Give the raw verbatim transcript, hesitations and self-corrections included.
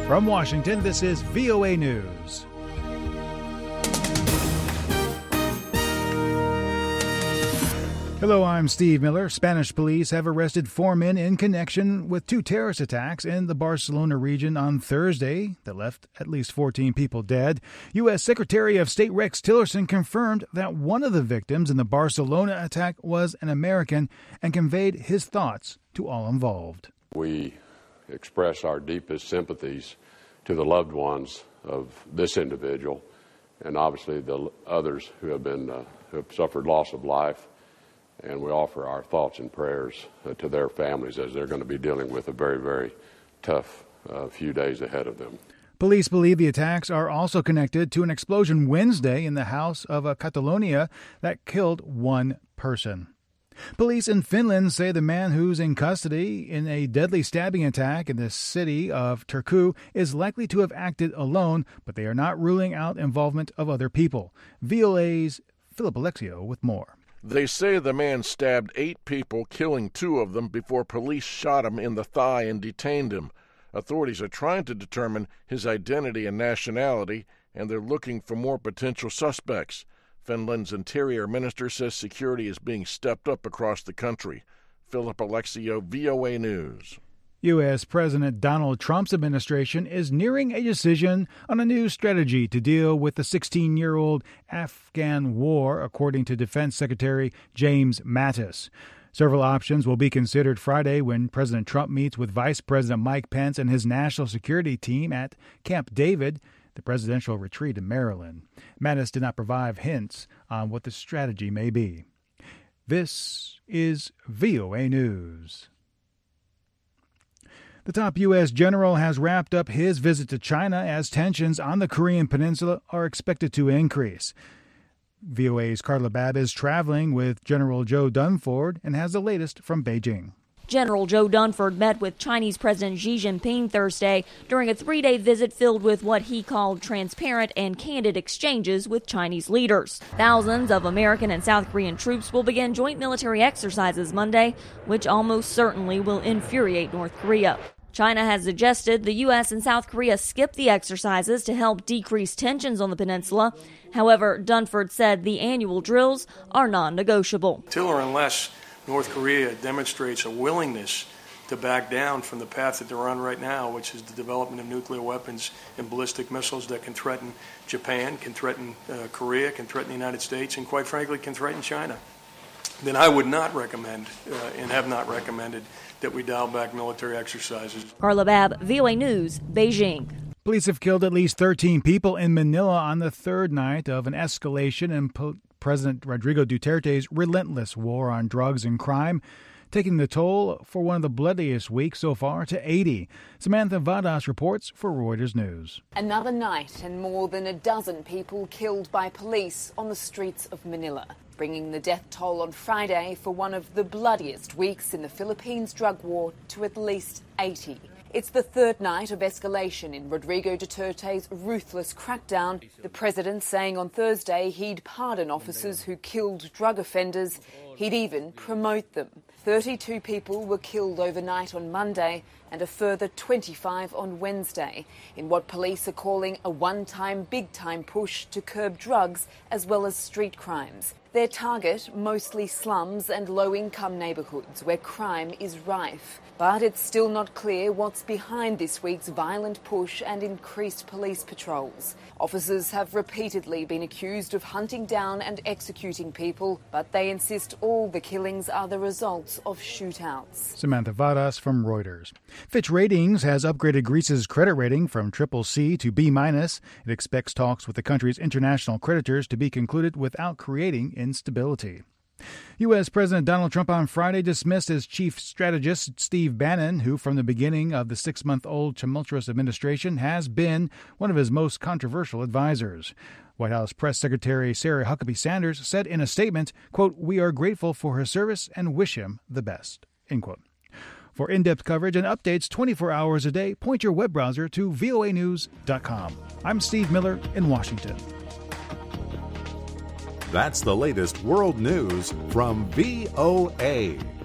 From Washington, this is V O A News. Hello, I'm Steve Miller. Spanish police have arrested four men in connection with two terrorist attacks in the Barcelona region on Thursday that left at least fourteen people dead. U S. Secretary of State Rex Tillerson confirmed that one of the victims in the Barcelona attack was an American and conveyed his thoughts to all involved. We express our deepest sympathies to the loved ones of this individual and obviously the others who have been uh, who have suffered loss of life. And we offer our thoughts and prayers uh, to their families as they're going to be dealing with a very, very tough uh, few days ahead of them. Police believe the attacks are also connected to an explosion Wednesday in the house of a Catalonia that killed one person. Police in Finland say the man who's in custody in a deadly stabbing attack in the city of Turku is likely to have acted alone, but they are not ruling out involvement of other people. V O A's Philip Alexio with more. They say the man stabbed eight people, killing two of them before police shot him in the thigh and detained him. Authorities are trying to determine his identity and nationality, and they're looking for more potential suspects. Finland's interior minister says security is being stepped up across the country. Philip Alexio, V O A News. U S. President Donald Trump's administration is nearing a decision on a new strategy to deal with the sixteen-year-old Afghan war, according to Defense Secretary James Mattis. Several options will be considered Friday when President Trump meets with Vice President Mike Pence and his national security team at Camp David, the presidential retreat in Maryland. Mattis did not provide hints on what the strategy may be. This is V O A News. The top U S general has wrapped up his visit to China as tensions on the Korean peninsula are expected to increase. V O A's Carla Babb is traveling with General Joe Dunford and has the latest from Beijing. General Joe Dunford met with Chinese President Xi Jinping Thursday during a three-day visit filled with what he called transparent and candid exchanges with Chinese leaders. Thousands of American and South Korean troops will begin joint military exercises Monday, which almost certainly will infuriate North Korea. China has suggested the U S and South Korea skip the exercises to help decrease tensions on the peninsula. However, Dunford said the annual drills are non-negotiable. Till or unless North Korea demonstrates a willingness to back down from the path that they're on right now, which is the development of nuclear weapons and ballistic missiles that can threaten Japan, can threaten uh, Korea, can threaten the United States, and quite frankly can threaten China, then I would not recommend uh, and have not recommended that we dial back military exercises. Carla Babb, V O A News, Beijing. Police have killed at least thirteen people in Manila on the third night of an escalation in po- President Rodrigo Duterte's relentless war on drugs and crime, taking the toll for one of the bloodiest weeks so far to eighty. Samantha Vadas reports for Reuters News. Another night and more than a dozen people killed by police on the streets of Manila, bringing the death toll on Friday for one of the bloodiest weeks in the Philippines drug war to at least eighty. It's the third night of escalation in Rodrigo Duterte's ruthless crackdown, the president saying on Thursday he'd pardon officers who killed drug offenders, he'd even promote them. thirty-two people were killed overnight on Monday and a further twenty-five on Wednesday in what police are calling a one-time, big-time push to curb drugs as well as street crimes. Their target, mostly slums and low-income neighbourhoods where crime is rife. But it's still not clear what's behind this week's violent push and increased police patrols. Officers have repeatedly been accused of hunting down and executing people, but they insist all the killings are the results of shootouts. Samantha Vadas from Reuters. Fitch Ratings has upgraded Greece's credit rating from triple C to B minus. It expects talks with the country's international creditors to be concluded without creating instability. U S. President Donald Trump on Friday dismissed his chief strategist, Steve Bannon, who from the beginning of the six-month-old tumultuous administration has been one of his most controversial advisors. White House Press Secretary Sarah Huckabee Sanders said in a statement, quote, "We are grateful for his service and wish him the best," end quote. For in-depth coverage and updates twenty-four hours a day, point your web browser to V O A news dot com. I'm Steve Miller in Washington. That's the latest world news from V O A.